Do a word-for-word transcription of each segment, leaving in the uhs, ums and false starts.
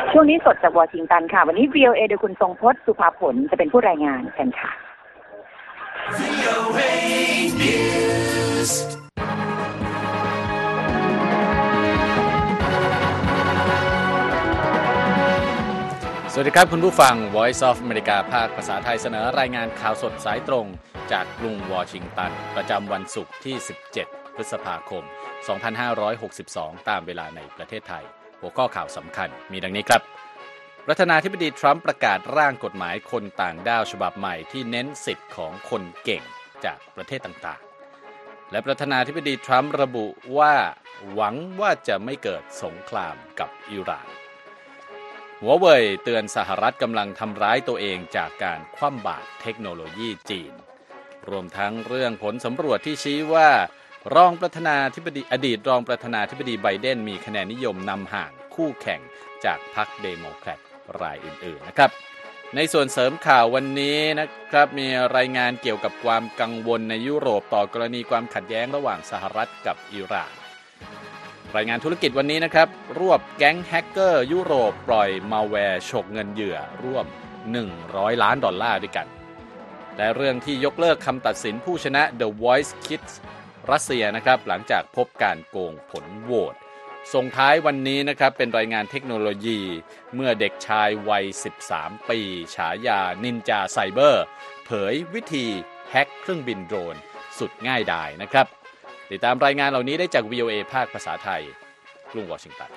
ช่วงนี้สดจากวอชิงตันค่ะวันนี้ วี โอ เอ โดยคุณทรงพจน์สุภาผลจะเป็นผู้รายงานกันค่ะ วี โอ เอ News สวัสดีครับคุณผู้ฟัง Voice of America ภาคภาษาไทยเสนอรายงานข่าวสดสายตรงจากกรุงวอชิงตันประจำวันศุกร์ที่สิบเจ็ดพฤษภาคมสองพันห้าร้อยหกสิบสองตามเวลาในประเทศไทยหัวข้อข่าวสำคัญมีดังนี้ครับประธานาธิบดีทรัมป์ประกาศร่างกฎหมายคนต่างด้าวฉบับใหม่ที่เน้นสิทธิ์ของคนเก่งจากประเทศต่างๆและประธานาธิบดีทรัมป์ระบุว่าหวังว่าจะไม่เกิดสงครามกับอิหร่านหัวเว่ยเตือนสหรัฐกำลังทำร้ายตัวเองจากการคว่ำบาตรเทคโนโลยีจีนรวมทั้งเรื่องผลสำรวจที่ชี้ว่ารองประธานาธิบดีอดีตรองประธานาธิบดีไบเดนมีคะแนนนิยมนำห่างคู่แข่งจากพรรคเดโมแครตรายอื่นๆนะครับในส่วนเสริมข่าววันนี้นะครับมีรายงานเกี่ยวกับความกังวลในยุโรปต่อกรณีความขัดแย้งระหว่างสหรัฐกับอิหร่านรายงานธุรกิจวันนี้นะครับรวบแก๊งแฮกเกอร์ยุโรปปล่อยมัลแวร์ฉกเงินเหยื่อร่วมหนึ่งร้อยล้านดอลลาร์ด้วยกันและเรื่องที่ยกเลิกคำตัดสินผู้ชนะ The Voice Kids รัสเซียนะครับหลังจากพบการโกงผลโหวตส่งท้ายวันนี้นะครับเป็นรายงานเทคโนโลยีเมื่อเด็กชายวัยสิบสามปีฉายานินจาไซเบอร์เผยวิธีแฮกเครื่องบินโดรนสุดง่ายดายนะครับติดตามรายงานเหล่านี้ได้จาก วี โอ เอ ภาคภาษาไทยกรุงวอชิงตัน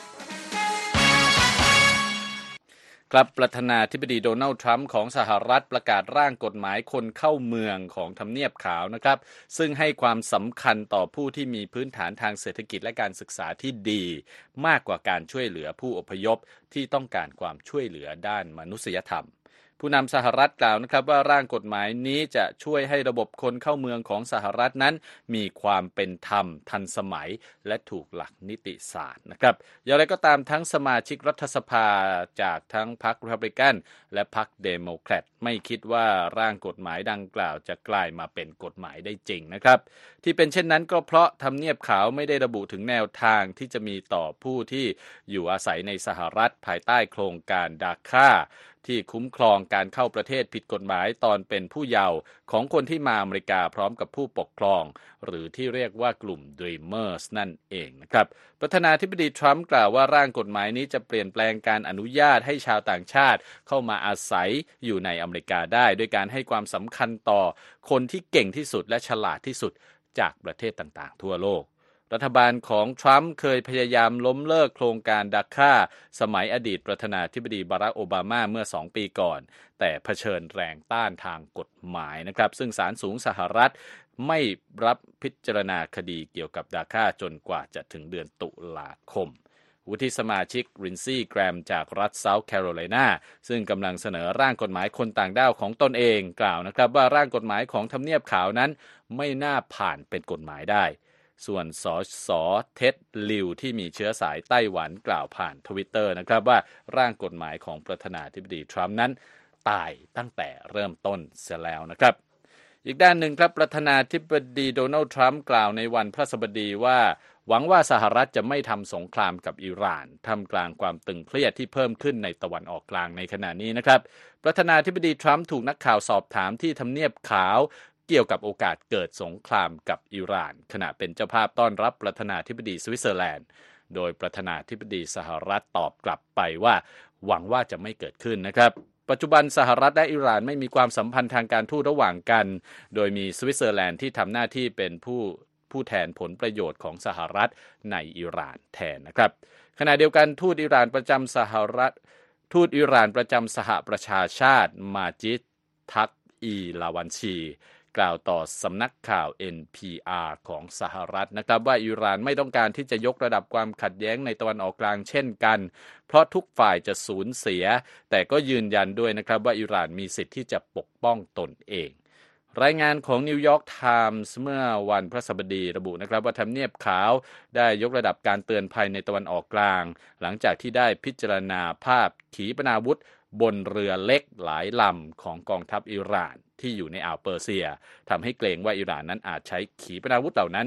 ครับประธานาธิบดีโดนัลด์ทรัมป์ของสหรัฐประกาศร่างกฎหมายคนเข้าเมืองของทำเนียบขาวนะครับซึ่งให้ความสำคัญต่อผู้ที่มีพื้นฐานทางเศรษฐกิจและการศึกษาที่ดีมากกว่าการช่วยเหลือผู้อพยพที่ต้องการความช่วยเหลือด้านมนุษยธรรมผู้นำสหรัฐกล่าวนะครับว่าร่างกฎหมายนี้จะช่วยให้ระบบคนเข้าเมืองของสหรัฐนั้นมีความเป็นธรรมทันสมัยและถูกหลักนิติศาสตร์นะครับอย่างไรก็ตามทั้งสมาชิกรัฐสภาจากทั้งพรรครีพับลิกันและพรรคเดโมแครตไม่คิดว่าร่างกฎหมายดังกล่าวจะกลายมาเป็นกฎหมายได้จริงนะครับที่เป็นเช่นนั้นก็เพราะทำเนียบขาวไม่ได้ระบุถึงแนวทางที่จะมีต่อผู้ที่อยู่อาศัยในสหรัฐภายใต้โครงการดาค่าที่คุ้มครองการเข้าประเทศผิดกฎหมายตอนเป็นผู้เยาว์ของคนที่มาอเมริกาพร้อมกับผู้ปกครองหรือที่เรียกว่ากลุ่ม Dreamers นั่นเองนะครับประธานาธิบดีทรัมป์กล่าวว่าร่างกฎหมายนี้จะเปลี่ยนแปลงการอนุญาตให้ชาวต่างชาติเข้ามาอาศัยอยู่ในอเมริกาได้ด้วยการให้ความสำคัญต่อคนที่เก่งที่สุดและฉลาดที่สุดจากประเทศต่างๆทั่วโลกรัฐบาลของทรัมป์เคยพยายามล้มเลิกโครงการดาค่าสมัยอดีตประธานาธิบดีบารักโอบามาเมื่อสองปีก่อนแต่เผชิญแรงต้านทางกฎหมายนะครับซึ่งศาลสูงสหรัฐไม่รับพิจารณาคดีเกี่ยวกับดาค่าจนกว่าจะถึงเดือนตุลาคมวุฒิสมาชิกรินซี่แกรมจากรัฐเซาท์แคโรไลนาซึ่งกำลังเสนอร่างกฎหมายคนต่างด้าวของตนเองกล่าวนะครับว่าร่างกฎหมายของทำเนียบขาวนั้นไม่น่าผ่านเป็นกฎหมายได้ส่วนสสเท็ดลิวที่มีเชื้อสายไต้หวันกล่าวผ่านทวิตเตอร์นะครับว่าร่างกฎหมายของประธานาธิบดีทรัมป์นั้นตายตั้งแต่เริ่มต้นเสียแล้วนะครับอีกด้านหนึ่งครับประธานาธิบดีโดนัลด์ทรัมป์กล่าวในวันพฤหัสบดีว่าหวังว่าสหรัฐจะไม่ทำสงครามกับอิหร่านท่ามกลางความตึงเครียดที่เพิ่มขึ้นในตะวันออกกลางในขณะนี้นะครับประธานาธิบดีทรัมป์ถูกนักข่าวสอบถามที่ทำเนียบขาวเกี่ยวกับโอกาสเกิดสงครามกับอิหร่านขณะเป็นเจ้าภาพต้อนรับประธานาธิบดีสวิตเซอร์แลนด์โดยประธานาธิบดีสหรัฐตอบกลับไปว่าหวังว่าจะไม่เกิดขึ้นนะครับปัจจุบันสหรัฐและอิหร่านไม่มีความสัมพันธ์ทางการทูตระหว่างกันโดยมีสวิตเซอร์แลนด์ที่ทำหน้าที่เป็นผู้ผู้แทนผลประโยชน์ของสหรัฐในอิหร่านแทนนะครับขณะเดียวกันทูตอิหร่านประจำสหรัฐทูตอิหร่านประจำสหประชาชาติมาจิดทักอีลาวันชีกล่าวต่อสำนักข่าว เอ็น พี อาร์ ของสหรัฐนะครับว่าอิหร่านไม่ต้องการที่จะยกระดับความขัดแย้งในตะวันออกกลางเช่นกันเพราะทุกฝ่ายจะสูญเสียแต่ก็ยืนยันด้วยนะครับว่าอิหร่านมีสิทธิ์ที่จะปกป้องตนเองรายงานของนิวยอร์กไทม์เมื่อวันพฤหัสบดีระบุนะครับว่าทำเนียบขาวได้ยกระดับการเตือนภัยในตะวันออกกลางหลังจากที่ได้พิจารณาภาพขีปนาวุธบนเรือเล็กหลายลำของกองทัพอิหร่านที่อยู่ในอ่าวเปอร์เซียทำให้เกรงว่าอิหร่านนั้นอาจใช้ขีปนาวุธเหล่านั้นโจ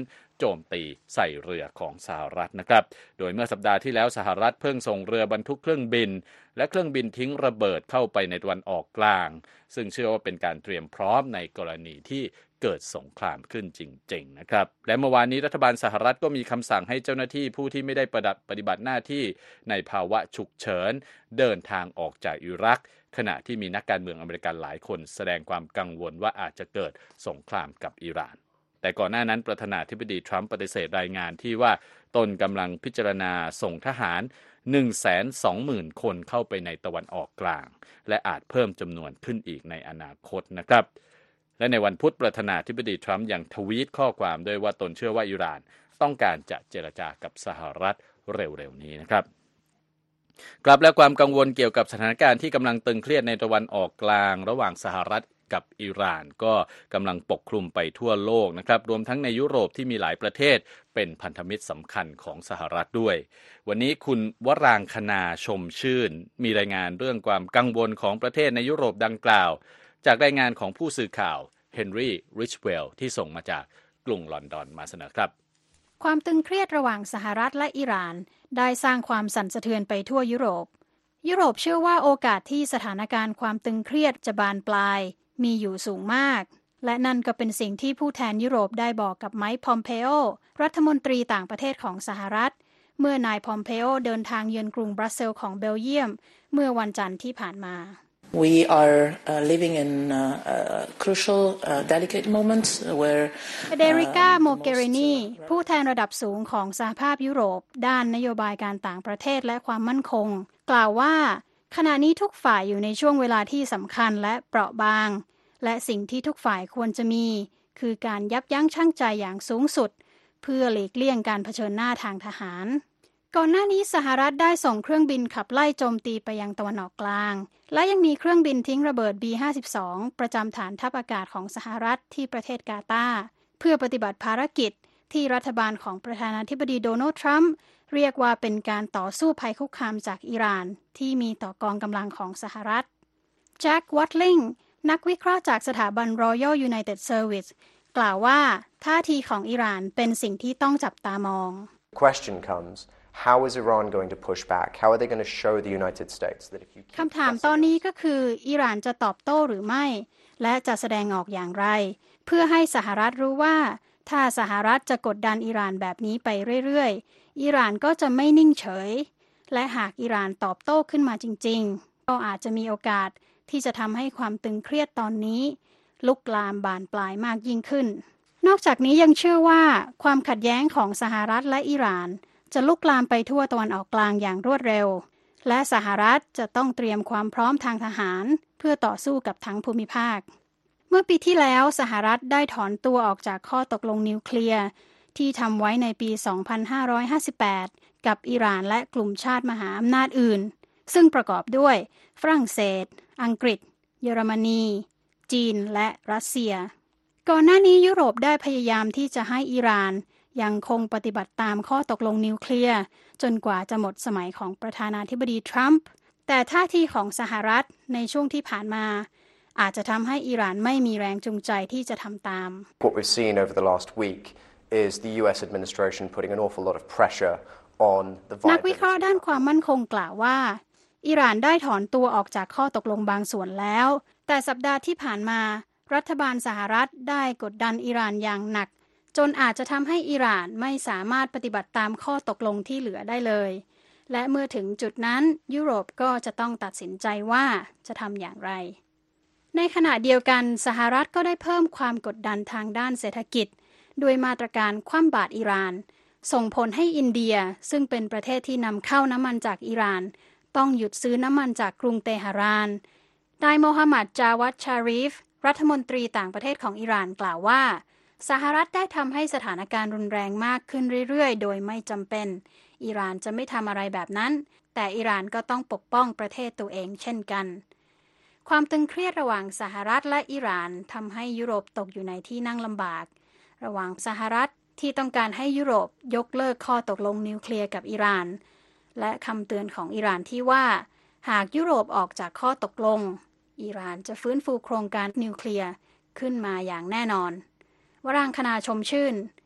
โจมตีใส่เรือของสหรัฐนะครับโดยเมื่อสัปดาห์ที่แล้วสหรัฐเพิ่งส่งเรือบรรทุกเครื่องบินและเครื่องบินทิ้งระเบิดเข้าไปในตะวันออกกลางซึ่งเชื่อว่าเป็นการเตรียมพร้อมในกรณีที่เกิดสงครามขึ้นจริงๆนะครับและเมื่อวานนี้รัฐบาลสหรัฐก็มีคำสั่งให้เจ้าหน้าที่ผู้ที่ไม่ได้ปฏิบัติหน้าที่ในภาวะฉุกเฉินเดินทางออกจากอิรักขณะที่มีนักการเมืองอเมริกันหลายคนแสดงความกังวลว่าอาจจะเกิดสงครามกับอิหร่านแต่ก่อนหน้านั้นประธานาธิบดีทรัมป์ปฏิเสธรายงานที่ว่าตนกำลังพิจารณาส่งทหาร หนึ่งแสนสองหมื่น คนเข้าไปในตะวันออกกลางและอาจเพิ่มจำนวนขึ้นอีกในอนาคตนะครับและในวันพุธประธานาธิบดีทรัมป์ยังทวีตข้อความด้วยว่าตนเชื่อว่าอิหร่านต้องการจะเจรจากับสหรัฐเร็วๆนี้นะครับกลับแล้วความกังวลเกี่ยวกับสถานการณ์ที่กำลังตึงเครียดในตะวันออกกลางระหว่างสหรัฐกับอิหร่านก็กำลังปกคลุมไปทั่วโลกนะครับรวมทั้งในยุโรปที่มีหลายประเทศเป็นพันธมิตรสำคัญของสหรัฐด้วยวันนี้คุณวรางคณาชมชื่นมีรายงานเรื่องความกังวลของประเทศในยุโรปดังกล่าวจากรายงานของผู้สื่อข่าวเฮนรี่ริชเวลที่ส่งมาจากกรุงลอนดอนมาเสนอครับความตึงเครียดระหว่างสหรัฐและอิหร่านได้สร้างความสั่นสะเทือนไปทั่วยุโรปยุโรปเชื่อว่าโอกาสที่สถานการณ์ความตึงเครียดจะบานปลายมีอยู่สูงมากและนั่นก็เป็นสิ่งที่ผู้แทนยุโรปได้บอกกับไมค์พอมเพโอรัฐมนตรีต่างประเทศของสหรัฐเมื่อนายพอมเพโอเดินทางเยือนกรุงบรัสเซลส์ของเบลเยียมเมื่อวันจันทร์ที่ผ่านมา We are uh, living in uh, a crucial, uh, delicate moment where Federica Mogherini ผู้แทนระดับสูงของสหภาพยุโรปด้านนโยบายการต่างประเทศและความมั่นคงกล่าวว่าขณะนี้ทุกฝ่ายอยู่ในช่วงเวลาที่สำคัญและเปราะบางและสิ่งที่ทุกฝ่ายควรจะมีคือการยับยั้งชั่งใจอย่างสูงสุดเพื่อหลีกเลี่ยงการเผชิญหน้าทางทหารก่อนหน้านี้สหรัฐได้ส่งเครื่องบินขับไล่โจมตีไปยังตะวันออกกลางและยังมีเครื่องบินทิ้งระเบิด บี ห้าสิบสอง ประจำฐานทัพอากาศของสหรัฐที่ประเทศกาตาร์เพื่อปฏิบัติภารกิจที่รัฐบาลของประธานาธิบดีโดนัลด์ทรัมป์เรียกว่าเป็นการต่อสู้ภัยคุกคามจากอิหร่านที่มีต่อกองกำลังของสหรัฐแจ็ค วัตลิงนักวิเคราะห์จากสถาบัน Royal United Service กล่าวว่าท่าทีของอิหร่านเป็นสิ่งที่ต้องจับตามอง Question comes How is Iran going to push back? How are they going to show the United States that if you คำถามตอนนี้ก็คืออิหร่านจะตอบโต้หรือไม่และจะแสดงออกอย่างไรเพื่อให้สหรัฐรู้ว่าถ้าสหรัฐจะกดดันอิหร่านแบบนี้ไปเรื่อยๆอิหร่านก็จะไม่นิ่งเฉยและหากอิหร่านตอบโต้ขึ้นมาจริงๆก็อาจจะมีโอกาสที่จะทำให้ความตึงเครียดตอนนี้ลุกลามบานปลายมากยิ่งขึ้นนอกจากนี้ยังเชื่อว่าความขัดแย้งของสหรัฐและอิหร่านจะลุกลามไปทั่วตะวันออกกลางอย่างรวดเร็วและสหรัฐจะต้องเตรียมความพร้อมทางทหารเพื่อต่อสู้กับทั้งภูมิภาคเมื่อปีที่แล้วสหรัฐได้ถอนตัวออกจากข้อตกลงนิวเคลียร์ที่ทำไว้ในปี สองพันห้าร้อยห้าสิบแปด กับอิหร่านและกลุ่มชาติมหาอำนาจอื่นซึ่งประกอบด้วยฝรั่งเศสอังกฤษเยอรมนีจีนและรัสเซียก่อนหน้านี้ยุโรปได้พยายามที่จะให้อิหร่านยังคงปฏิบัติตามข้อตกลงนิวเคลียร์จนกว่าจะหมดสมัยของประธานาธิบดีทรัมป์แต่ท่าทีของสหรัฐในช่วงที่ผ่านมาอาจจะทำให้อิหร่านไม่มีแรงจูงใจที่จะทำตาม What we've seen over the last week is the ยู เอส administration putting an awful lot of pressure on the นักวิเคราะห์ด้านความมั่นคงกล่าวว่าอิหร่านได้ถอนตัวออกจากข้อตกลงบางส่วนแล้วแต่สัปดาห์ที่ผ่านมารัฐบาลสหรัฐได้กดดันอิหร่านอย่างหนักจนอาจจะทำให้อิหร่านไม่สามารถปฏิบัติตามข้อตกลงที่เหลือได้เลยและเมื่อถึงจุดนั้นยุโรปก็จะต้องตัดสินใจว่าจะทำอย่างไรในขณะเดียวกันสหรัฐก็ได้เพิ่มความกดดันทางด้านเศรษฐกิจด้วยมาตรการคว่ำบาตรอิหร่านส่งผลให้อินเดียซึ่งเป็นประเทศที่นำเข้าน้ำมันจากอิหร่านต้องหยุดซื้อน้ำมันจากกรุงเตหะรานนายโมฮัมหมัด จาวัด ชารีฟรัฐมนตรีต่างประเทศของอิหร่านกล่าวว่าสหรัฐได้ทำให้สถานการณ์รุนแรงมากขึ้นเรื่อยๆโดยไม่จำเป็นอิหร่านจะไม่ทำอะไรแบบนั้นแต่อิหร่านก็ต้องปกป้องประเทศตัวเองเช่นกันความตึงเครียดระหว่างสหรัฐและอิหร่านทำให้ยุโรปตกอยู่ในที่นั่งลำบากระหว่างสหรัฐที่ต้องการให้ยุโรปยกเลิกข้อตกลงนิวเคลียร์กับอิหร่านและคำเตือนของอิหร่านที่ว่าหากยุโรปออกจากข้อตกลงอิหร่านจะฟื้นฟูโครงการนิวเคลียร์ขึ้นมาอย่างแน่นอนวรางคณาชมชื่น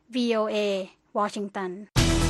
วี โอ เอ วอชิงตัน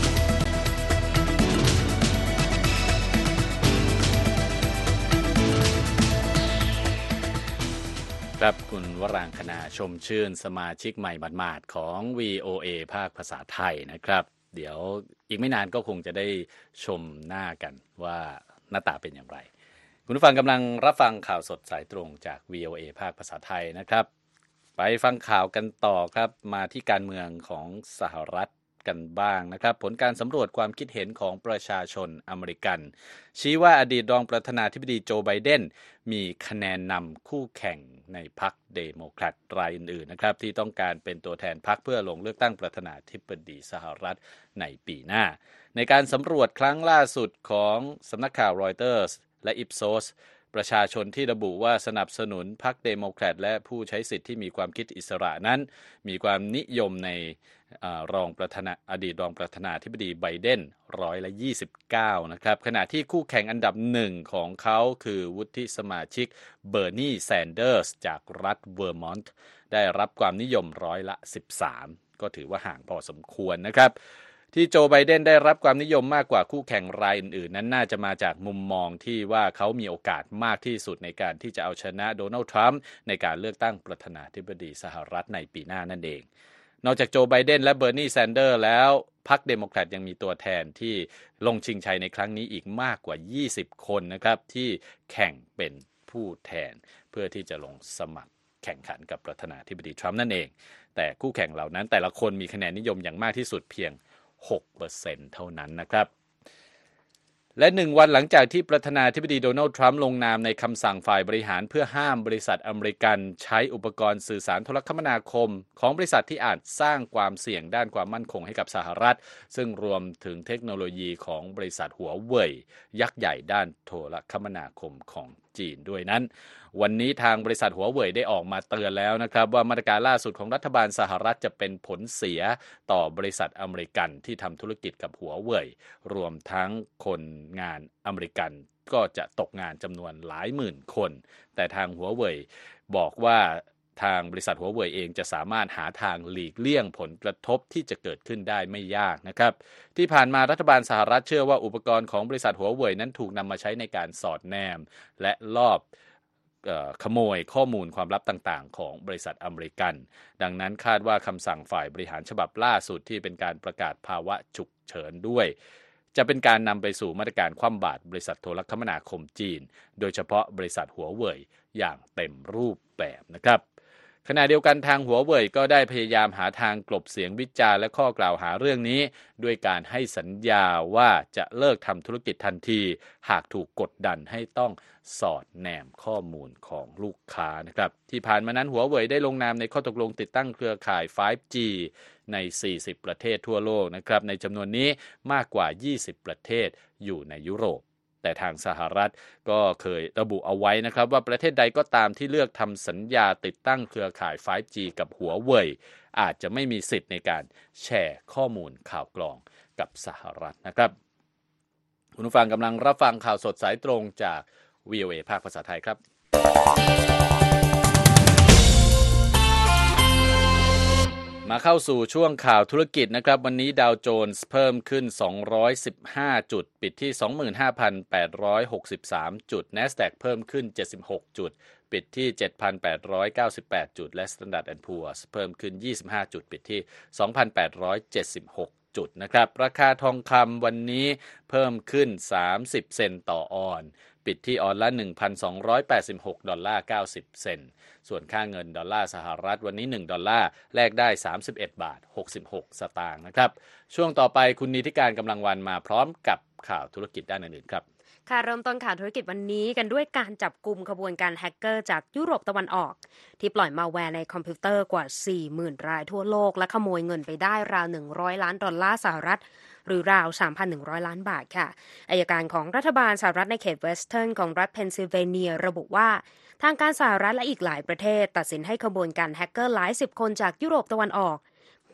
ครับคุณวรางคณาชมชื่นสมาชิกใหม่หมาดๆของ วี โอ เอ ภาคภาษาไทยนะครับเดี๋ยวอีกไม่นานก็คงจะได้ชมหน้ากันว่าหน้าตาเป็นอย่างไรคุณผู้ฟังกำลังรับฟังข่าวสดสายตรงจาก วี โอ เอ ภาคภาษาไทยนะครับไปฟังข่าวกันต่อครับมาที่การเมืองของสหรัฐกันบ้างนะครับผลการสำรวจความคิดเห็นของประชาชนอเมริกันชี้ว่าอดีตรองประธานาธิบดีโจไบเดนมีคะแนนนำคู่แข่งในพรรคเดโมแครตรายอื่นๆนะครับที่ต้องการเป็นตัวแทนพรรคเพื่อลงเลือกตั้งประธานาธิบดีสหรัฐในปีหน้าในการสำรวจครั้งล่าสุดของสำนักข่าวรอยเตอร์สและ Ipsos ประชาชนที่ระบุว่าสนับสนุนพรรคเดโมแครตและผู้ใช้สิทธิ์ที่มีความคิดอิสระนั้นมีความนิยมในรองประธานาอดีตรองประธานาธิบดีไบเดนร้อยละยี่สิบเก้านะครับขณะที่คู่แข่งอันดับหนึ่งของเขาคือวุฒิสมาชิกเบอร์นีแซนเดอร์สจากรัฐเวอร์มอนต์ได้รับความนิยมร้อยละสิบสามก็ถือว่าห่างพอสมควรนะครับที่โจไบเดนได้รับความนิยมมากกว่าคู่แข่งรายอื่นๆนั้นน่าจะมาจากมุมมองที่ว่าเขามีโอกาสมากที่สุดในการที่จะเอาชนะโดนัลด์ทรัมป์ในการเลือกตั้งประธานาธิบดีสหรัฐในปีหน้านั่นเองนอกจากโจไบเดนและเบอร์นีแซนเดอร์แล้วพรรคเดโมแครตยังมีตัวแทนที่ลงชิงชัยในครั้งนี้อีกมากกว่ายี่สิบคนนะครับที่แข่งเป็นผู้แทนเพื่อที่จะลงสมัครแข่งขันกับประธานาธิบดีทรัมป์นั่นเองแต่คู่แข่งเหล่านั้นแต่ละคนมีคะแนนนิยมอย่างมากที่สุดเพียงหกเปอร์เซ็นต์ เท่านั้นนะครับและหนึ่งวันหลังจากที่ประธานาธิบดีโดนัลด์ทรัมป์ลงนามในคำสั่งฝ่ายบริหารเพื่อห้ามบริษัทอเมริกันใช้อุปกรณ์สื่อสารโทรคมนาคมของบริษัทที่อาจสร้างความเสี่ยงด้านความมั่นคงให้กับสหรัฐซึ่งรวมถึงเทคโนโลยีของบริษัทหัวเว่ยยักษ์ใหญ่ด้านโทรคมนาคมของจีนด้วยนั้นวันนี้ทางบริษัทหัวเว่ยได้ออกมาเตือนแล้วนะครับว่ามาตรการล่าสุดของรัฐบาลสหรัฐจะเป็นผลเสียต่อบริษัทอเมริกันที่ทำธุรกิจกับหัวเว่ยรวมทั้งคนงานอเมริกันก็จะตกงานจำนวนหลายหมื่นคนแต่ทางหัวเว่ยบอกว่าทางบริษัทหัวเว่ยเองจะสามารถหาทางหลีกเลี่ยงผลกระทบที่จะเกิดขึ้นได้ไม่ยากนะครับที่ผ่านมารัฐบาลสหรัฐเชื่อว่าอุปกรณ์ของบริษัทหัวเว่ยนั้นถูกนำมาใช้ในการสอดแนมและลอบขโมยข้อมูลความลับต่างๆของบริษัทอเมริกันดังนั้นคาดว่าคำสั่งฝ่ายบริหารฉบับล่าสุดที่เป็นการประกาศภาวะฉุกเฉินด้วยจะเป็นการนำไปสู่มาตรการคว่ำบาตรบริษัทโทรคมนาคมจีนโดยเฉพาะบริษัทหัวเว่ยอย่างเต็มรูปแบบนะครับขณะเดียวกันทางหัวเว่ยก็ได้พยายามหาทางกลบเสียงวิจารณ์และข้อกล่าวหาเรื่องนี้ด้วยการให้สัญญาว่าจะเลิกทำธุรกิจทันทีหากถูกกดดันให้ต้องสอดแนมข้อมูลของลูกค้านะครับที่ผ่านมานั้นหัวเว่ยได้ลงนามในข้อตกลงติดตั้งเครือข่าย ไฟว์ จี ในสี่สิบประเทศทั่วโลกนะครับในจำนวนนี้มากกว่ายี่สิบประเทศอยู่ในยุโรปแต่ทางสหรัฐก็เคยระบุเอาไว้นะครับว่าประเทศใดก็ตามที่เลือกทำสัญญาติดตั้งเครือข่าย ไฟว์ จี กับหัวเว่ยอาจจะไม่มีสิทธิ์ในการแชร์ข้อมูลข่าวกรองกับสหรัฐนะครับคุณผู้ฟังกำลังรับฟังข่าวสดสายตรงจาก วี โอ เอ ภาคภาษาไทยครับมาเข้าสู่ช่วงข่าวธุรกิจนะครับวันนี้ดาวโจนส์เพิ่มขึ้นสองร้อยสิบห้าจุดปิดที่ สองหมื่นห้าพันแปดร้อยหกสิบสาม จุด NASDAQ เพิ่มขึ้นเจ็ดสิบหกจุดปิดที่ เจ็ดพันแปดร้อยเก้าสิบแปด จุดและ Standard แอนด์ Poor's เพิ่มขึ้นยี่สิบห้าจุดปิดที่ สองพันแปดร้อยเจ็ดสิบหก จุดนะครับราคาทองคำวันนี้เพิ่มขึ้นสามสิบเซนต์ต่อออนซ์ปิดที่ออนซ์ละ หนึ่งพันสองร้อยแปดสิบหกดอลลาร์เก้าสิบเซนต์ส่วนค่าเงินดอลลาร์สหรัฐวันนี้หนึ่งดอลลาร์แลกได้สามสิบเอ็ดบาทหกสิบหกสตางค์นะครับช่วงต่อไปคุณนิติการกำลังวันมาพร้อมกับข่าวธุรกิจด้านอื่นๆครับค่ะเริ่มต้นข่าวธุรกิจวันนี้กันด้วยการจับกุมขบวนการแฮกเกอร์จากยุโรปตะวันออกที่ปล่อยมาแวร์ในคอมพิวเตอร์กว่า สี่หมื่น รายทั่วโลกและขโมยเงินไปได้ราวหนึ่งร้อยล้านดอลลาร์สหรัฐหรือราว สามพันหนึ่งร้อย ล้านบาทค่ะอัยการของรัฐบาลสหรัฐในเขตเวสเทิร์นของรัฐเพนซิลเวเนียระบุว่าทางการสหรัฐและอีกหลายประเทศตัดสินให้ขบวนการแฮกเกอร์หลายสิบคนจากยุโรปตะวันออก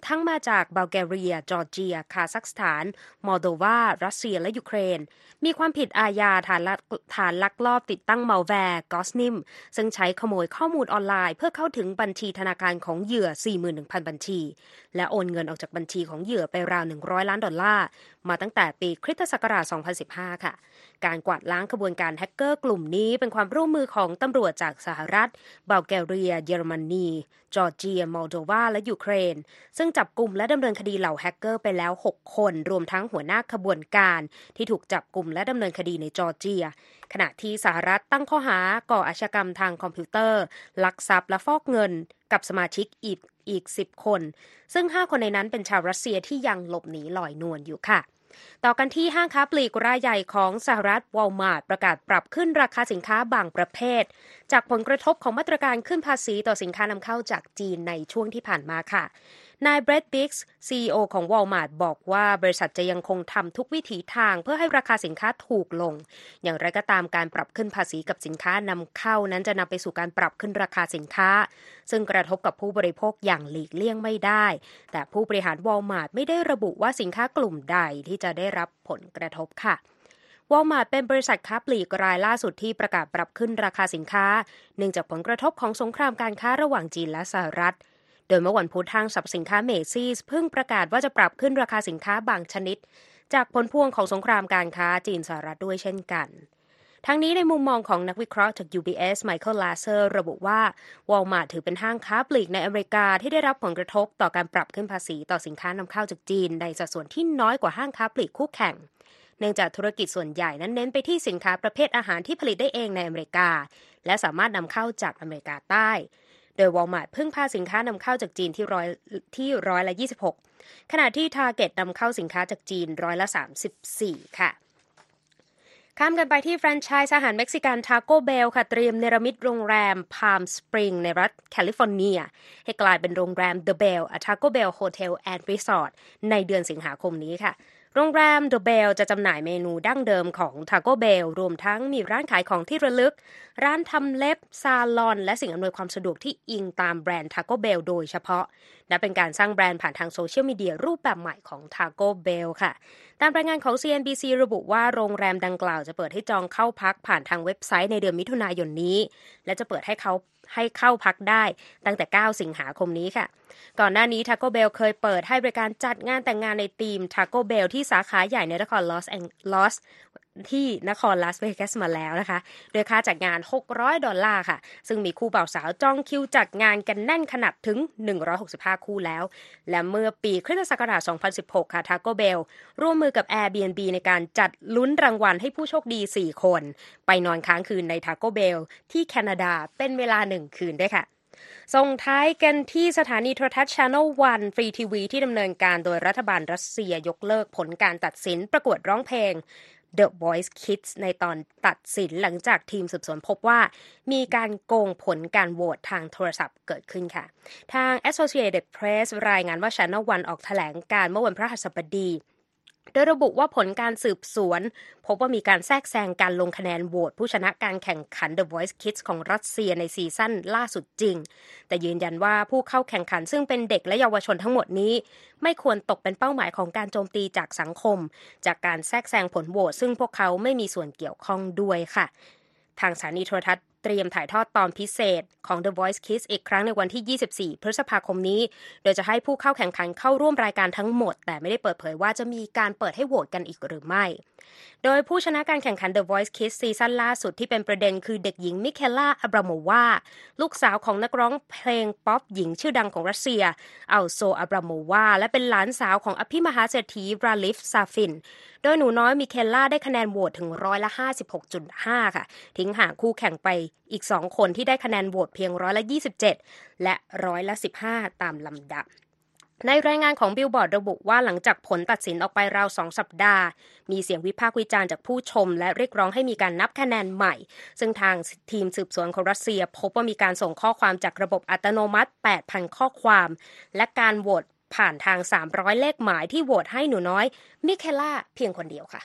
ทั้งมาจากบัลแกเรียจอร์เจียคาซัคสถานมอลโดวารัสเซียและยูเครนมีความผิดอาญาฐานลักฐานลักลอบติดตั้งมัลแวร์กอสนิมซึ่งใช้ขโมยข้อมูลออนไลน์เพื่อเข้าถึงบัญชีธนาคารของเหยื่อ สี่หมื่นหนึ่งพัน บัญชีและโอนเงินออกจากบัญชีของเหยื่อไปราวหนึ่งร้อยล้านดอลลาร์มาตั้งแต่ปีคริสตศักราชสองพันสิบห้าค่ะการกวาดล้างขบวนการแฮกเกอร์กลุ่มนี้เป็นความร่วมมือของตำรวจจากสหรัฐบัลแกเรียเยอรมนีจอร์เจียมอลโดวาและยูเครนซึ่งจับกุมและดำเนินคดีเหล่าแฮกเกอร์ไปแล้วหกคนรวมทั้งหัวหน้าขบวนการที่ถูกจับกุมและดำเนินคดีในจอร์เจียขณะที่สหรัฐตั้งข้อหาก่ออาชญากรรมทางคอมพิวเตอร์ลักทรัพย์และฟอกเงินกับสมาชิกอีกอีกสิบคนซึ่งห้าคนในนั้นเป็นชาวรัสเซียที่ยังหลบหนีลอยนวลอยู่ค่ะต่อกันที่ห้างค้าปลีกรายใหญ่ของสหรัฐวอลมาร์ทประกาศปรับขึ้นราคาสินค้าบางประเภทจากผลกระทบของมาตรการขึ้นภาษีต่อสินค้านำเข้าจากจีนในช่วงที่ผ่านมาค่ะนายเบรดบิกส์ ซี อี โอ ของ Walmart บอกว่าบริษัทจะยังคงทำทุกวิถีทางเพื่อให้ราคาสินค้าถูกลงอย่างไรก็ตามการปรับขึ้นภาษีกับสินค้านำเข้านั้นจะนำไปสู่การปรับขึ้นราคาสินค้าซึ่งกระทบกับผู้บริโภคอย่างหลีกเลี่ยงไม่ได้แต่ผู้บริหาร Walmart ไม่ได้ระบุว่าสินค้ากลุ่มใดที่จะได้รับผลกระทบค่ะWalmart เป็นบริษัทค้าปลีกรายล่าสุดที่ประกาศปรับขึ้นราคาสินค้าเนื่องจากผลกระทบของสงครามการค้าระหว่างจีนและสหรัฐโดยเมื่อวันพุธห้างสรรพสินค้าเมซี่เพิ่งประกาศว่าจะปรับขึ้นราคาสินค้าบางชนิดจากผลพวงของสงครามการค้าจีนสหรัฐด้วยเช่นกันทั้งนี้ในมุมมองของนักวิเคราะห์จาก ยู บี เอส Michael Lasser ระบุว่า Walmart ถือเป็นห้างค้าปลีกในอเมริกาที่ได้รับผลกระทบต่อการปรับขึ้นภาษีต่อสินค้านำเข้าจากจีนในสัดส่วนที่น้อยกว่าห้างค้าปลีกคู่แข่งเนื่องจากธุรกิจส่วนใหญ่นั้นเน้นไปที่สินค้าประเภทอาหารที่ผลิตได้เองในอเมริกาและสามารถนำเข้าจากอเมริกาใต้โดย Walmart พึ่งพาสินค้านำเข้าจากจีนที่ร้อยที่ร้อยละยี่สิบหกขณะที่ Target นำเข้าสินค้าจากจีนร้อยละสามสิบสี่ค่ะข้ามกันไปที่แฟรนไชส์อาหารเม็กซิกัน Taco Bell ค่ะเตรียมเนรมิตโรงแรม Palm Springs ในรัฐแคลิฟอร์เนียให้กลายเป็นโรงแรม The Bell a Taco Bell Hotel and Resort ในเดือนสิงหาคมนี้ค่ะโรงแรม The Bell จะจำหน่ายเมนูดั้งเดิมของ Taco Bell รวมทั้งมีร้านขายของที่ระลึกร้านทำเล็บซาลอนและสิ่งอำนวยความสะดวกที่อิงตามแบรนด์ Taco Bell โดยเฉพาะและเป็นการสร้างแบรนด์ผ่านทางโซเชียลมีเดียรูปแบบใหม่ของ Taco Bell ค่ะตามรายงานของ ซี เอ็น บี ซี ระบุว่าโรงแรมดังกล่าวจะเปิดให้จองเข้าพักผ่านทางเว็บไซต์ในเดือนมิถุนายนนี้และจะเปิดให้เขาให้เข้าพักได้ตั้งแต่เก้าสิงหาคมนี้ค่ะก่อนหน้านี้ Taco Bell เคยเปิดให้บริการจัดงานแต่งงานในธีม Taco Bell ที่สาขาใหญ่ในนครลอสแองลอสที่นครลาสเวกัสมาแล้วนะคะโดยค่าจัดงานหกร้อยดอลลาร์ค่ะซึ่งมีคู่บ่าวสาวจองคิวจัดงานกันแน่นขนาดถึงหนึ่งร้อยหกสิบห้าคู่แล้วและเมื่อปีคริสตศักราชสองพันสิบหกค่ะ Taco Bell ร่วมมือกับ Airbnb ในการจัดลุ้นรางวัลให้ผู้โชคดีสี่คนไปนอนค้างคืนใน Taco Bell ที่แคนาดาเป็นเวลาหนึ่งคืนด้วยค่ะส่งท้ายกันที่สถานีโทรทัศน์ Channel วันฟรีทีวีที่ดำเนินการโดยรัฐบาลรัสเซียยกเลิกผลการตัดสินประกวดร้องเพลง The Voice Kids ในตอนตัดสินหลังจากทีมสืบสวนพบว่ามีการโกงผลการโหวตทางโทรศัพท์เกิดขึ้นค่ะทาง Associated Press รายงานว่า Channel วันออกแถลงการเมื่อวันพฤหัสบดีโดยระบุว่าผลการสืบสวนพบว่ามีการแทรกแซงการลงคะแนนโหวตผู้ชนะการแข่งขัน The Voice Kids ของรัสเซียในซีซั่นล่าสุดจริงแต่ยืนยันว่าผู้เข้าแข่งขันซึ่งเป็นเด็กและเยาวชนทั้งหมดนี้ไม่ควรตกเป็นเป้าหมายของการโจมตีจากสังคมจากการแทรกแซงผลโหวตซึ่งพวกเขาไม่มีส่วนเกี่ยวข้องด้วยค่ะทางสถานีโทรทัศน์เตรียมถ่ายทอดตอนพิเศษของ The Voice Kids อีกครั้งในวันที่ยี่สิบสี่พฤษภาคมนี้โดยจะให้ผู้เข้าแข่งขันเข้าร่วมรายการทั้งหมดแต่ไม่ได้เปิดเผยว่าจะมีการเปิดให้โหวตกันอีกหรือไม่โดยผู้ชนะการแข่งขัน The Voice Kids ซีซั่นล่าสุดที่เป็นประเด็นคือเด็กหญิงมิเคล่าอับราโมวาลูกสาวของนักร้องเพลงป๊อปหญิงชื่อดังของรัสเซียอัลโซอับราโมวาและเป็นหลานสาวของอภิมหาเศรษฐีบราลิฟซาฟินโดยหนูน้อยมิเคล่าได้คะแนนโหวตถึงร้อยละ ห้าสิบหกจุดห้า ค่ะทิ้งห่างคู่แข่งไปอีกสองคนที่ได้คะแนนโหวตเพียงร้อยละยี่สิบเจ็ดและร้อยละสิบห้าตามลำดับในรายงานของบิลบอร์ดระบุว่าหลังจากผลตัดสินออกไปราวสองสัปดาห์มีเสียงวิพากษ์วิจารณ์จากผู้ชมและเรียกร้องให้มีการนับคะแนนใหม่ซึ่งทางทีมสืบสวนของรัสเซียพบว่ามีการส่งข้อความจากระบบอัตโนมัติ แปดพัน ข้อความและการโหวตผ่านทางสามร้อยเลขหมายที่โหวตให้หนูน้อยมิเคล่าเพียงคนเดียวค่ะ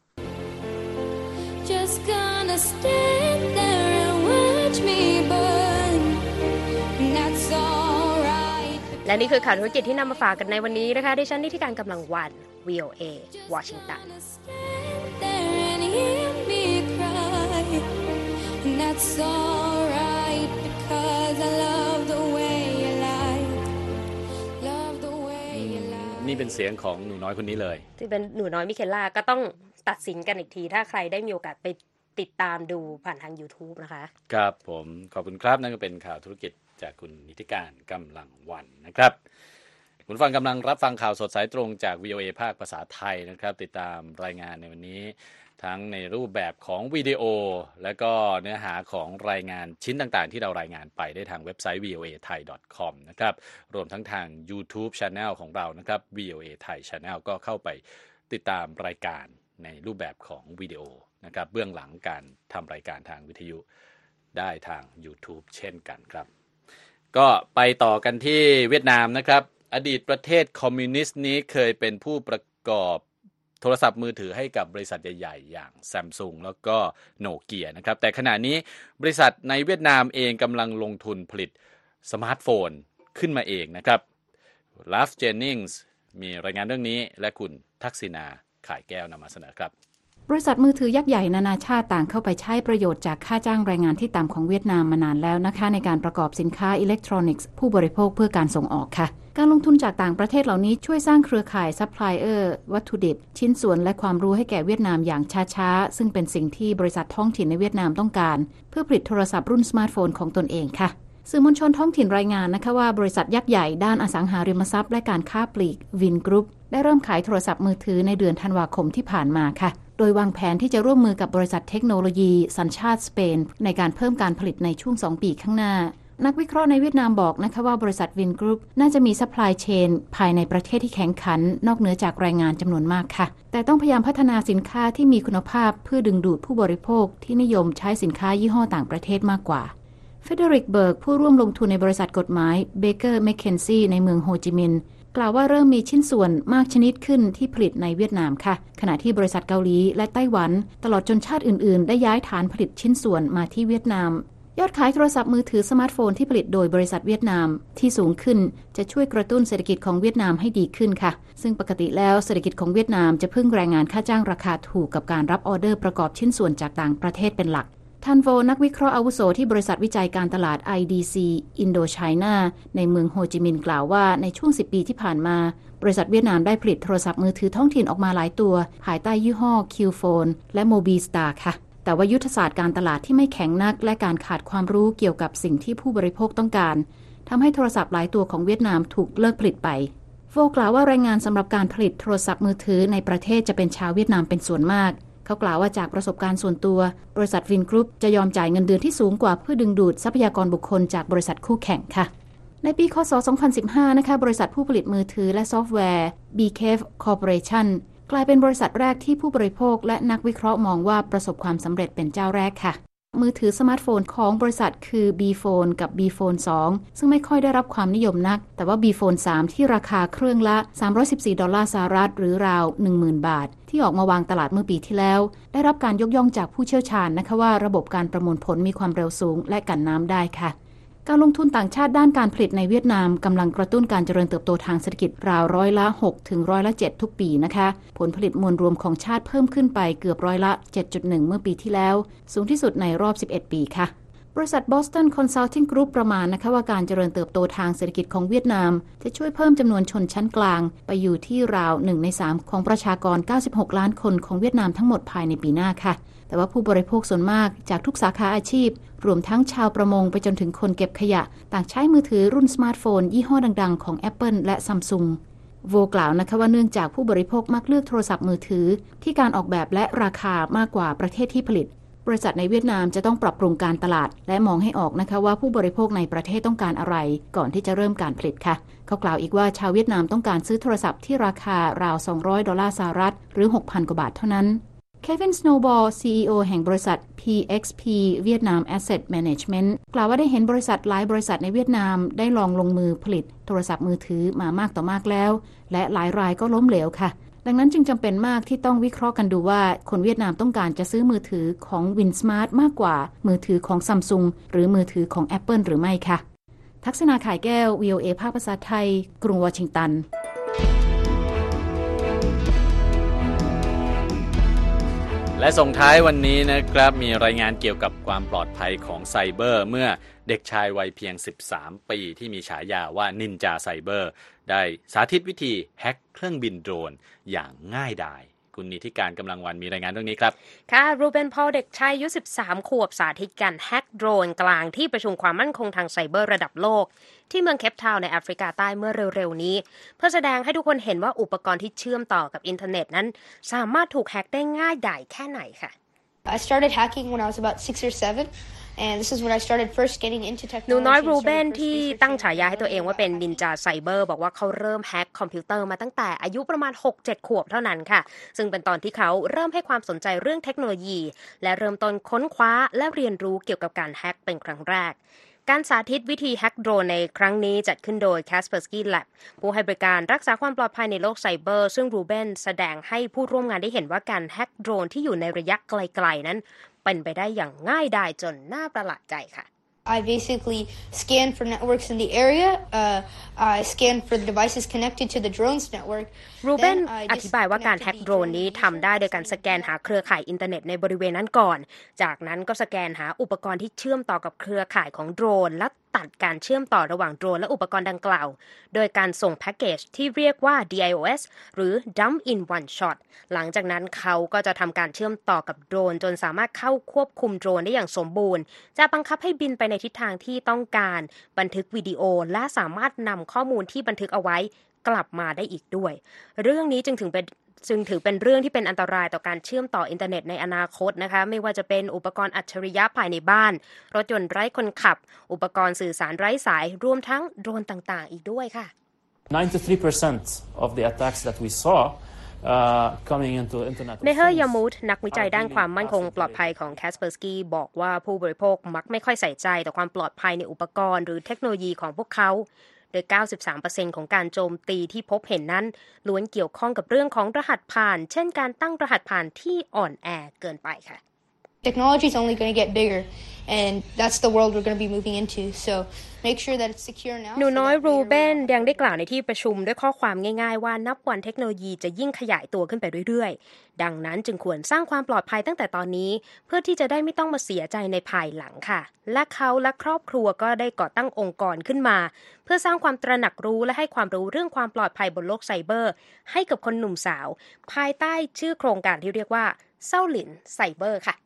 Just gonna stand there and watch me burn That's allและและนี่คือข่าวธุรกิจที่นำมาฝากกันในวันนี้นะคะดิฉันนิติการกำลังวัน วี โอ เอ วอชิงตันนี่เป็นเสียงของหนูน้อยคนนี้เลยที่เป็นหนูน้อยมิเคล่าก็ต้องตัดสินกันอีกทีถ้าใครได้มีโอกาสไปติดตามดูผ่านทาง YouTube นะคะครับผมขอบคุณครับนั่นก็เป็นข่าวธุรกิจจากคุณนิติการกำลังวันนะครับคุณฟังกำลังรับฟังข่าวสดสายตรงจาก วี โอ เอ ภาคภาษาไทยนะครับติดตามรายงานในวันนี้ทั้งในรูปแบบของวิดีโอและก็เนื้อหาของรายงานชิ้นต่างๆที่เรารายงานไปได้ทางเว็บไซต์ วี โอ เอ ไทย ดอท คอม นะครับรวมทั้งทาง YouTube Channel ของเรานะครับ วี โอ เอ Thai Channel ก็เข้าไปติดตามรายการในรูปแบบของวิดีโอนะครับเบื้องหลังการทำรายการทางวิทยุได้ทาง YouTube เช่นกันครับก็ไปต่อกันที่เวียดนามนะครับอดีตประเทศคอมมิวนิสต์นี้เคยเป็นผู้ประกอบโทรศัพท์มือถือให้กับบริษัทใหญ่ๆอย่าง Samsung แล้วก็ Nokia นะครับแต่ขณะนี้บริษัทในเวียดนามเองกำลังลงทุนผลิตสมาร์ทโฟนขึ้นมาเองนะครับลาฟเจนนิงส์มีรายงานเรื่องนี้และคุณทักษิณาข่ายแก้วนำมาเสนอครับบริษัทมือถือยักษ์ใหญ่นานาชาติต่างเข้าไปใช้ประโยชน์จากค่าจ้างแรงงานที่ต่ำของเวียดนามมานานแล้วนะคะในการประกอบสินค้าอิเล็กทรอนิกส์ผู้บริโภคเพื่อการส่งออกค่ะการลงทุนจากต่างประเทศเหล่านี้ช่วยสร้างเครือข่ายซัพพลายเออร์วัตถุดิบชิ้นส่วนและความรู้ให้แก่เวียดนามอย่างช้าๆซึ่งเป็นสิ่งที่บริษัทท้องถิ่นในเวียดนามต้องการเพื่อผลิตโทรศัพท์รุ่นสมาร์ทโฟนของตนเองค่ะสื่อมวลชนท้องถิ่นรายงานนะคะว่าบริษัทยักษ์ใหญ่ด้านอสังหาริมทรัพย์และการค้าปลีกวินกรุ๊ปได้เริ่มขายโทรศัพท์มือถือในเดือนธันวาคมที่ผ่านมาค่ะโดยวางแผนที่จะร่วมมือกับบริษัทเทคโนโลยีสัญชาติสเปนในการเพิ่มการผลิตในช่วงสองปีข้างหน้านักวิเคราะห์ในเวียดนามบอกนะคะว่าบริษัทวินกรุ๊ปน่าจะมีซัพพลายเชนภายในประเทศที่แข็งขันนอกเหนือจากแรงงานจำนวนมากค่ะแต่ต้องพยายามพัฒนาสินค้าที่มีคุณภาพเพื่อดึงดูดผู้บริโภคที่นิยมใช้สินค้ายี่ห้อต่างประเทศมากกว่าเฟเดริกเบิร์กผู้ร่วมลงทุนในบริษัทกฎหมายเบเกอร์แมคเคนซี่ในเมืองโฮจิมินห์กล่าวว่าเริ่มมีชิ้นส่วนมากชนิดขึ้นที่ผลิตในเวียดนามค่ะขณะที่บริษัทเกาหลีและไต้หวันตลอดจนชาติอื่นๆได้ย้ายฐานผลิตชิ้นส่วนมาที่เวียดนามยอดขายโทรศัพท์มือถือสมาร์ทโฟนที่ผลิตโดยบริษัทเวียดนามที่สูงขึ้นจะช่วยกระตุ้นเศรษฐกิจของเวียดนามให้ดีขึ้นค่ะซึ่งปกติแล้วเศรษฐกิจของเวียดนามจะพึ่งแรงงานค่าจ้างราคาถูกกับการรับออเดอร์ประกอบชิ้นส่วนจากต่างประเทศเป็นหลักทันโวนักวิเคราะห์อาวุโสที่บริษัทวิจัยการตลาด ไอ ดี ซี Indochina ในเมืองโฮจิมินห์กล่าวว่าในช่วงสิบปีที่ผ่านมาบริษัทเวียดนามได้ผลิตโทรศัพท์มือถือท้องถิ่นออกมาหลายตัวภายใต้ยี่ห้อ Qphone และ Mobistar ค่ะแต่ว่ายุทธศาสตร์การตลาดที่ไม่แข็งนักและการขาดความรู้เกี่ยวกับสิ่งที่ผู้บริโภคต้องการทำให้โทรศัพท์หลายตัวของเวียดนามถูกเลิกผลิตไปโวกล่าวว่าแรงงานสำหรับการผลิตโทรศัพท์มือถือในประเทศจะเป็นชาวเวียดนามเป็นส่วนมากเขากล่าวว่าจากประสบการณ์ส่วนตัวบริษัทวินกรุ๊ปจะยอมจ่ายเงินเดือนที่สูงกว่าเพื่อดึงดูดทรัพยากรบุคคลจากบริษัทคู่แข่งค่ะในปีค.ศ. สองพันสิบห้านะคะบริษัทผู้ผลิตมือถือและซอฟต์แวร์ บี เค เอฟ Corporation กลายเป็นบริษัทแรกที่ผู้บริโภคและนักวิเคราะห์มองว่าประสบความสำเร็จเป็นเจ้าแรกค่ะมือถือสมาร์ทโฟนของบริษัทคือ B Phone กับ B Phone สอง ซึ่งไม่ค่อยได้รับความนิยมนักแต่ว่า B Phone สาม ที่ราคาเครื่องละสามร้อยสิบสี่ดอลลาร์สหรัฐหรือราว หนึ่งหมื่น บาทที่ออกมาวางตลาดเมื่อปีที่แล้วได้รับการยกย่องจากผู้เชี่ยวชาญนะคะว่าระบบการประมวลผลมีความเร็วสูงและกันน้ำได้ค่ะการลงทุนต่างชาติด้านการผลิตในเวียดนามกำลังกระตุ้นการเจริญเติบโตทางเศรษฐกิจราวร้อยละหกถึงร้อยละเจ็ดทุกปีนะคะผลผลิตมวลรวมของชาติเพิ่มขึ้นไปเกือบร้อยละ เจ็ดจุดหนึ่ง เมื่อปีที่แล้วสูงที่สุดในรอบสิบเอ็ดปีค่ะบริษัท Boston Consulting Group ประมาณนะคะว่าการเจริญเติบโตทางเศรษฐกิจของเวียดนามจะช่วยเพิ่มจำนวนชนชั้นกลางไปอยู่ที่ราวหนึ่งในสามของประชากรเก้าสิบหกล้านคนของเวียดนามทั้งหมดภายในปีหน้าค่ะแต่ว่าผู้บริโภคส่วนมากจากทุกสาขาอาชีพรวมทั้งชาวประมงไปจนถึงคนเก็บขยะต่างใช้มือถือรุ่นสมาร์ทโฟนยี่ห้อดังๆของ Apple และ Samsung โวกล่าวนะคะว่าเนื่องจากผู้บริโภคมักเลือกโทรศัพท์มือถือที่การออกแบบและราคามากกว่าประเทศที่ผลิตบริษัทในเวียดนามจะต้องปรับปรุงการตลาดและมองให้ออกนะคะว่าผู้บริโภคในประเทศต้องการอะไรก่อนที่จะเริ่มการผลิตค่ะเขากล่าวอีกว่าชาวเวียดนามต้องการซื้อโทรศัพท์ที่ราคาราวสองร้อยดอลลาร์สหรัฐหรือ หกพัน กว่าบาทเท่านั้นเควิน สโนว์บอล ซี อี โอ แห่งบริษัท พี เอ็กซ์ พี Vietnam Asset Management กล่าวว่าได้เห็นบริษัทหลายบริษัทในเวียดนามได้ลองลงมือผลิตโทรศัพท์มือถือมามากต่อมากแล้วและหลายรายก็ล้มเหลวค่ะดังนั้นจึงจำเป็นมากที่ต้องวิเคราะห์กันดูว่าคนเวียดนามต้องการจะซื้อมือถือของ Winsmart มากกว่ามือถือของ Samsung หรือมือถือของ Apple หรือไม่ค่ะทักษณาข่ายแก้ว วี โอ เอ ภาคภาษาไทยกรุงวอชิงตันและส่งท้ายวันนี้นะครับมีรายงานเกี่ยวกับความปลอดภัยของไซเบอร์เมื่อเด็กชายวัยเพียงสิบสามปีที่มีฉายาว่านินจาไซเบอร์ได้สาธิตวิธีแฮ็กเครื่องบินโดรนอย่างง่ายดายคุณนิติการกำลังวันมีรายงานเรื่องนี้ครับค่ะรูเบนพอลเด็กชายอายุสิบสามขวบสาธิตการแฮ็กโดรนกลางที่ประชุมความมั่นคงทางไซเบอร์ระดับโลกที่เมืองเคปทาวน์ในแอฟริกาใต้เมื่อเร็วๆนี้เพื่อแสดงให้ทุกคนเห็นว่าอุปกรณ์ที่เชื่อมต่อกับอินเทอร์เน็ตนั้นสามารถถูกแฮ็กได้ง่ายดายแค่ไหนค่ะ I started hacking when I was about six or seven and this is when I started first getting into technology หนูน้อยรูเบนที่ตั้งฉายาให้ตัวเองว่าเป็นนินจาไซเบอร์บอกว่าเขาเริ่มแฮ็กคอมพิวเตอร์มาตั้งแต่อายุประมาณ หกเจ็ด ขวบเท่านั้นค่ะซึ่งเป็นตอนที่เขาเริ่มให้ความสนใจเรื่องเทคโนโลยีและเริ่มต้นค้นคว้าและเรียนรู้เกี่ยวกับการแฮ็กเป็นครั้งแรกการสาธิตวิธีแฮ็กโดรนในครั้งนี้จัดขึ้นโดย Kaspersky Lab ผู้ให้บริการรักษาความปลอดภัยในโลกไซเบอร์ซึ่งรูเบนแสดงให้ผู้ร่วมงานได้เห็นว่าการแฮ็กโดรนที่อยู่ในระยะไกลๆนั้นเป็นไปได้อย่างง่ายดายจนน่าประหลาดใจค่ะ I basically scanned for networks in the area. Uh, I scanned for the devices connected to the drone's network. รูเบนอธิบายว่าการแฮ็กโดรนนี้ทำได้โดยการสแกนหาเครือข่ายอินเทอร์เน็ตในบริเวณนั้นก่อนจากนั้นก็สแกนหาอุปกรณ์ที่เชื่อมต่อกับเครือข่ายของโดรนและตัดการเชื่อมต่อระหว่างโดรนและอุปกรณ์ดังกล่าวโดยการส่งแพ็กเกจที่เรียกว่า ดี ไอ โอ เอส หรือ Dump in One Shot หลังจากนั้นเขาก็จะทำการเชื่อมต่อกับโดรนจนสามารถเข้าควบคุมโดรนได้อย่างสมบูรณ์จะบังคับให้บินไปในทิศทางที่ต้องการบันทึกวิดีโอและสามารถนำข้อมูลที่บันทึกเอาไว้กลับมาได้อีกด้วยเรื่องนี้จึงถึงเป็นซึ่งถือเป็นเรื่องที่เป็นอันตรายต่อการเชื่อมต่ออินเทอร์เน็ตในอนาคตนะคะไม่ว่าจะเป็นอุปกรณ์อัจฉริยะภายในบ้านรถยนต์ไร้คนขับอุปกรณ์สื่อสารไร้สายรวมทั้งโดรนต่างๆอีกด้วยค่ะ ninety-three percent of the attacks that we saw uh, coming into internet เมเฮอร์ยามูดนักวิจัยด้านความมั่นคงปลอดภัยของ Kaspersky บอกว่าผู้บริโภคมักไม่ค่อยใส่ใจต่อความปลอดภัยในอุปกรณ์หรือเทคโนโลยีของพวกเขาโดย เก้าสิบสามเปอร์เซ็นต์ ของการโจมตีที่พบเห็นนั้นล้วนเกี่ยวข้องกับเรื่องของรหัสผ่านเช่นการตั้งรหัสผ่านที่อ่อนแอเกินไปค่ะ Technology is only going to get bigger and that's the world we're going to be moving into so make sure that it's secure now หนูน้อยรูเบนยังได้กล่าวในที่ประชุมด้วยข้อความง่ายๆว่านับวันเทคโนโลยีจะยิ่งขยายตัวขึ้นไปเรื่อยๆดังนั้นจึงควรสร้างความปลอดภัยตั้งแต่ตอนนี้เพื่อที่จะได้ไม่ต้องมาเสียใจในภายหลังค่ะและเขาและครอบครัวก็ได้ก่อตั้งองค์กรขึ้นมาเพื่อสร้างความตระหนักรู้และให้ความรู้เรื่องความปลอดภัยบนโลกไซเบอร์ให้กับคนหนุ่มสาวภายใต้ชื่อโครงการที่เรียกว่าเซาหลินไซเบอร์ค่ะ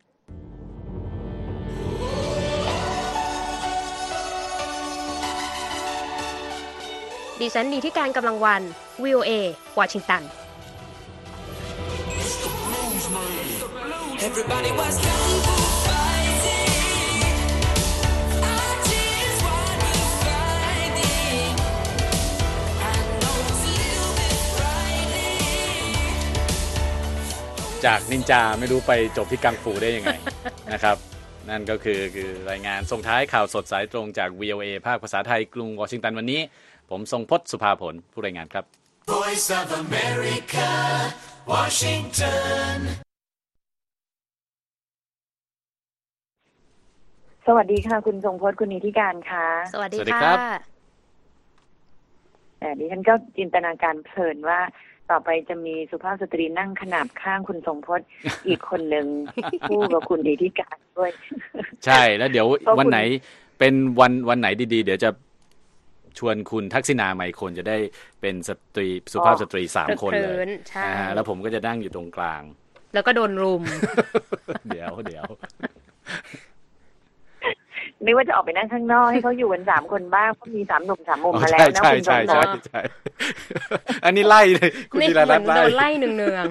ดิฉันดีที่การกำลังวัน วี โอ เอ วอชิงตันจากนินจาไม่รู้ไปจบที่กังฟูได้ยังไง นะครับนั่นก็คือคือรายงานส่งท้ายข่าวสดสายตรงจาก วี โอ เอ ภาคภาษาไทยกรุงวอชิงตันวันนี้ผมทรงพจน์สุภาผลผู้รายงานครับ Voice of America Washington สวัสดีค่ะคุณทรงพจน์คุณนิติการค่ะสวัสดีค่ะแต่ดิฉันก็จินตนาการเพลินว่าต่อไปจะมีสุภาพสตรีนั่งขนาบข้างคุณทรงพจน์ อีกคนหนึ่งคู่กับคุณนิติการด้วยใช่แล้วเดี๋ยววันไหนเป็นวันวันไหนดีๆเดี๋ยวจะชวนคุณทักษิณาไมค์คนจะได้เป็นสตรีสุภาพสตรีสามคนเลยอ่าแล้วผมก็จะนั่งอยู่ตรงกลางแล้วก็โดนรุมเดี๋ยวเดี๋ยวนึกว่าจะออกไปนั่งข้างนอกให้เขาอยู่กันสามคนบ้างเพราะมีสามหนุ่มสามมุมมาแล้วนะคุณใช่ใช่ใช่อันนี้ไล่เลยคุณธีรรัตน์ไล่โดนไล่เนือง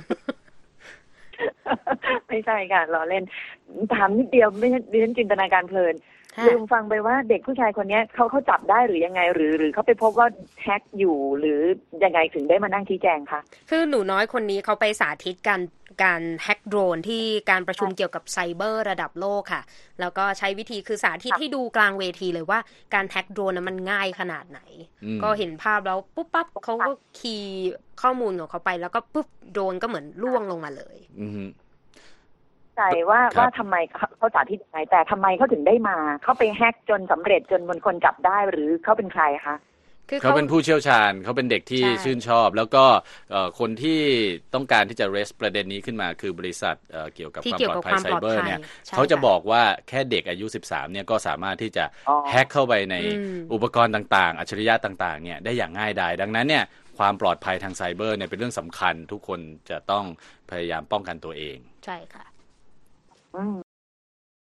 ๆไม่ใช่ค่ะล้อเล่นถามนิดเดียวไม่ใช่ดิฉันจินตนาการเพลินลืมฟังไปว่าเด็กผู้ชายคนนี้เขาเขาจับได้หรือยังไงหรือหรือเขาไปพบว่าแฮกอยู่หรือยังไงถึงได้มานั่งชี้แจงคะคือหนูน้อยคนนี้เขาไปสาธิตการการแฮกโดรนที่การประชุมเกี่ยวกับไซเบอร์ระดับโลกค่ะแล้วก็ใช้วิธีคือสาธิตให้ดูกลางเวทีเลยว่าการแฮกโดรนนั้นมันง่ายขนาดไหนก็เห็นภาพแล้วปุ๊บปั๊บเขาก็คีย์ข้อมูลของเขาไปแล้วก็ปุ๊บโดรนก็เหมือนล่วงลงมาเลยใจว่าว่าทำไมเขาสาธิตยังไงแต่ทำไมเขาถึงได้มาเขาไปแฮกจนสำเร็จจนบนคนจับได้หรือเขาเป็นใครคะเขาเป็นผู้เชี่ยวชาญเขาเป็นเด็กที่ชื่นชอบแล้วก็คนที่ต้องการที่จะ raise ประเด็นนี้ขึ้นมาคือบริษัทเกี่ยวกับความปลอดภัยไซเบอร์เนี่ยเขาจะบอกว่าแค่เด็กอายุสิบสามเนี่ยก็สามารถที่จะแฮกเข้าไปในอุปกรณ์ต่างๆอัจฉริยะต่างๆเนี่ยได้อย่างง่ายดายดังนั้นเนี่ยความปลอดภัยทางไซเบอร์เนี่ยเป็นเรื่องสำคัญทุกคนจะต้องพยายามป้องกันตัวเองใช่ค่ะ